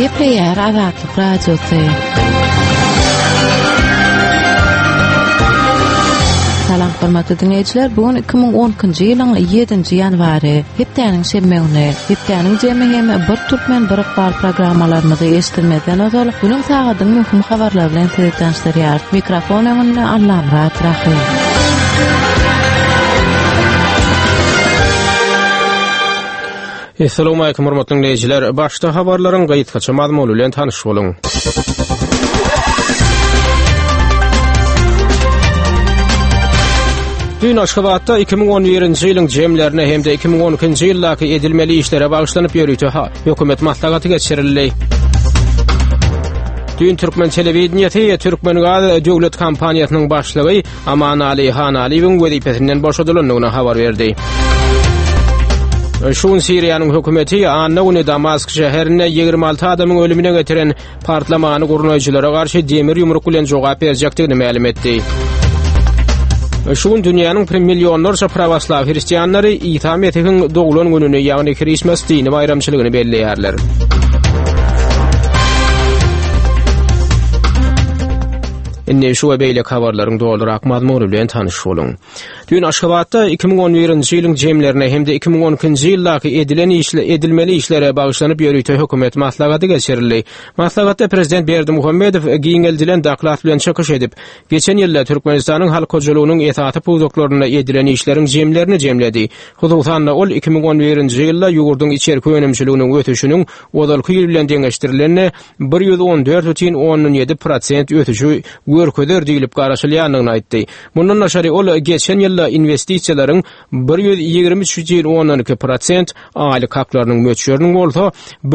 Epleyer Azatlyk Radiosu. Salam hormatly dinleyijiler, bugün 2010-njy ýylyň 7-nji ýanwary, hepdeniň şemmeňine, hepdeniň jemy hem bir türkmen bir bar programmalarymyzy eşitmeden öňe günüň sagadyň möhüm habarlar bilen teýdanşdyrýar. Mikrofon öňünde Allam Ratrahy. Assalamu alaykum hormatly dinleyijiler. Başda habarlaryň gaýtgaça mazmuny bilen tanyş boluň. Dün Aşgabatda 2011-nji ýylyň jemlerine hem de 2012-nji ýyldaky edilmeli işlere bagyşlanyp ýörüýte hökümet maslahaty geçirildi. Dün Türkmen telewizionyny Türkmen Gaz döwlet kompaniýasynyň başlygy Aman Ali Han Aliýewiň wezipesinden boşadylandygyny habar berdi. Şun Siriýanyň hökümeti annagyny Damask şäherine 26 adamyň ölümine getiren partlamany gurnaýjylara garşy demir ýumruk bilen jogap berjekdigini ma'lum etdi. Şun dünýäniň 1 milyonlarça prawaslaw hristiýanlary itham etdiň doglan gününi, ýagny Christmas dini bayramçylygyny belleýärler. Inne şu beýle habarlaryň doldurak mazmuny bilen tanyş boluň. Dün Aşgabatda 2011-nji ýylyň jemlerine hem de 2012-nji ýyldaky edilmeli işlere bagyşlanyp ýörüýte hökümet maslahaty geçirildi. Maslahatda prezident Berdimuhammedow giňeldilen daklat bilen çykyş edip, geçen ýylda Türkmenistanyň halk hojalygynyň etaty puwdoklaryna edilen işleriň jemlerini jemledi. Hususan ol 2011-nji ýylda ýugurdyň içerki önemçiliginiň ötüşiniň odalky ýyl bilen deňeşdirilenine 114,7% ötüşi görköder diýilip garaşylýanyny aýtdy. Mundan aşary ol geçen ýylda investisiýalaryň 123,2% aýlyk haklarynyň möçüriniň bolsa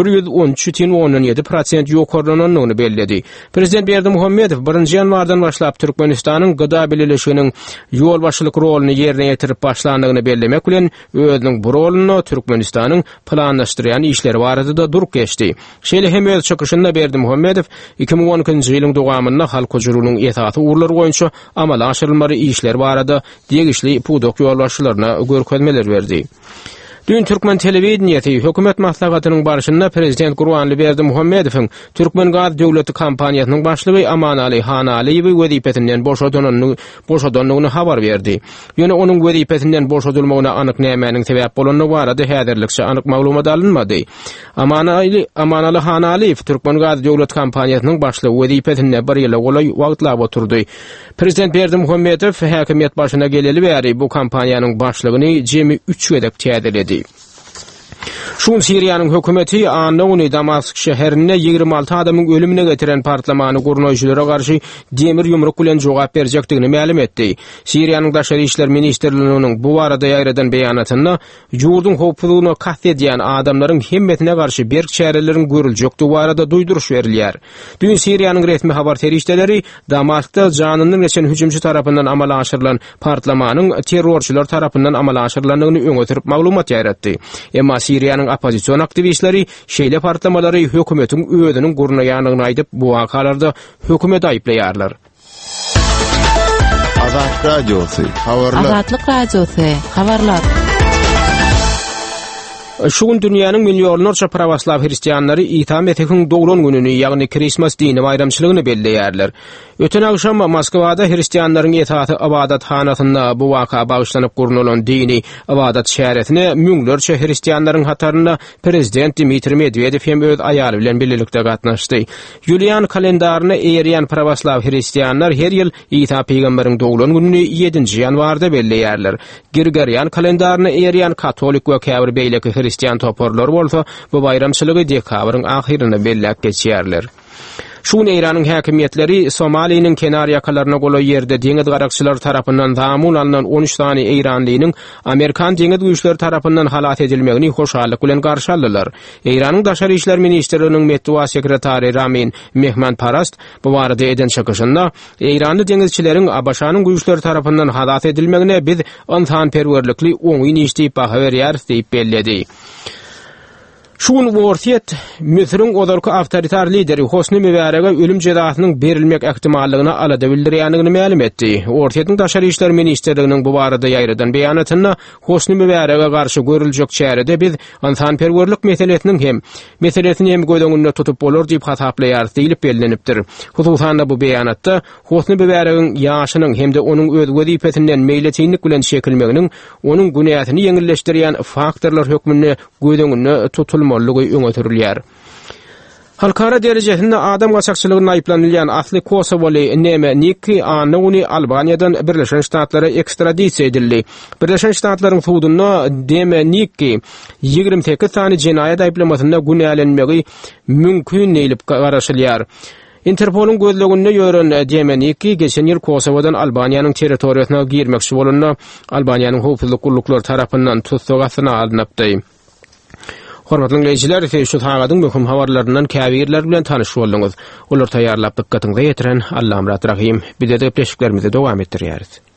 113,7% ýokarlanyny belledi. Prezident Berdimuhammedow 1-nji ýanwardan başlap Türkmenistanyň gyda bileşiginiň ýol başlyk roluny ýerine ýetirip başlandygyny bellemek bilen özüniň bu roluny Türkmenistanyň planlaşdyrýan işleri barada da duruk geçdi. Şeýle hem öz çykyşynda Berdimuhammedow 2012-nji ýylyň dowamynda halk hojalygynyň etaty urlary boýunça amala aşyrylmary işler barada degişli puwdok ýolbaşçylaryna görkezmeler berdi. Dün Türkmen telewizionyny hökümet maslahatynyň barşynda prezident Gurbanly Berdimuhammedowyň Türkmen Gaz döwleti kompaniýasynyň başlygy Aman Ali Han Aliýewi wezipesinden boşadylandygyny habar berdi. Ýöne onuň wezipesinden boşadylmagyna anyk nämäniň sebäp bolanyny barada häzirlikçe anyk maglumat alınmady. Aman Ali Han Aliýew Türkmen Gaz döwlet kompaniýasynyň başlygy wezipesinde bir ýyla golay wagtlap oturdy. Prezident Berdimuhammedow häkimet başyna geleli bäri bu kompaniýanyň başlygyny jemi 3 edep täzeledi. Şun Siriýanyň hökümeti annagyny Damask şäherine 26 adamyň ölümine getiren partlamany gurnaýjylara garşy demir ýumruk bilen jogap berjekdigini ma'lum etdi. Siriýanyň daşary işler ministrliginiň bu barada ýaýradan beýanatynda ýurdun howplugyny kast edýän adamlaryň himmetine garşy berk çäreleriň görüljekdigi barada duýduruş berilýär. Dün Siriýanyň resmi habar terişdeleri Damaskda janynyň geçen hüjümçi tarapyndan amala aşyrylan partlamanyň terrorçylar tarapyndan amala aşyrylandygyny öňe sürüp maglumat ýaratdy. Emma Siriýanyň opozisiýon aktivistleri şeýle partlamalary hökümetiň öýüdiniň gurnaýanyny aýdyp bu wakalarda hökümet aýplaýarlar. Azatlyk Radiosu habarlar. Azatlyk Radiosu habarlar. Şun dünýäniň milyonlarça prawaslaw hristiýanlary itham etdiň doglan gününi, ýagny Christmas dini bayramçylygyny belleýärler. Öten agşam Moskwada hristiýanlaryň etaty ibadathanasynda bu waka bagyşlanyp gurnulan dini ibadat şäheretine müňlerçe hristiýanlaryň hatarynda prezident Dmitri Medvedew hem öz aýaly bilen birlikde gatnaşdy. Julian kalendaryny eýerýän prawaslaw hristiýanlar her ýyl Isa peýgamberiň doglan gününi 7-nji ýanwarda belleýärler. Gregorian kalendaryny eýerýän katolik we käbir beýleki hristiýan toparlar bolsa bu bayramçylygy dekabryň ahyrynda bellek geçýärler. Şun Eýranyň häkimetleri Somaliýanyň kenar ýakalaryna goly ýerde deňiz garakçylary tarapyndan zamun alynan 13 tany Eýranlynyň Amerikan deňiz güýçleri tarapyndan halat edilmegini hoşallyk bilen garşy aldylar. Eýranyň daşary işler ministrliginiň metbuat sekretary Ramin Mehmanparast bu barada eden çykyşynda Eýranly deňizçileriň Abaşanyň güýçleri tarapyndan halat edilmegine biz 10 tan perwerlikli oňy niýeti baha berýär diýip belledi. Şun wortiyet Misriň odarky awtoritar lideri Hosni Mübareke ölüm jazasynyň berilmek ähtimallygyna alada bildirýändigini ma'lum etdi. Wortiyetiň Daşary işler ministrliginiň bu barada ýaýradan beýanatyna Hosni Mübareke garşy görüljek çärede biz insanperwerlik meselesiniň hem meselesini hem gödöňünde tutup bolar diýip hasaplaýar diýilip bellenipdir. Hususan da bu beýanatda Hosni Mübarekeň ýaşynyň hem de onuň öz wezipetinden meýleçinlik bilen çekilmeginiň onuň günahyny ýeňilleşdirýän faktorlar hökmünde gödöňünde tutulmalygy öňe sürilýär. Halkara derejesinde adam gaçakçylygyna aýplanylýan asly Kosowaly Neme Niki Anowni Albaniýadan Birleşen Ştatlara ekstradisiýa edildi. Birleşen Ştatlaryň suwdunda Neme Niki 28 sany jenaýat aýplamasyna günälenmegi mümkin diýilip garaşylýar. Interpolun gözleginde ýören Neme Niki geçen ýyl Kosowadan Albaniýanyň territoriýasyna girmekçi bolanda Albaniýanyň howpsuzlyk gullukları tarapyndan tutsagyna alınýapdy. Hormatly dinleýijiler, şu tagadyň möhüm habarlaryndan käbirler bilen tanyş boldunuz. Olar taýýarlap dikkatiňize ýetiren Allahym rahim. Bize de gepleşiklerimizi dowam etdirýäris.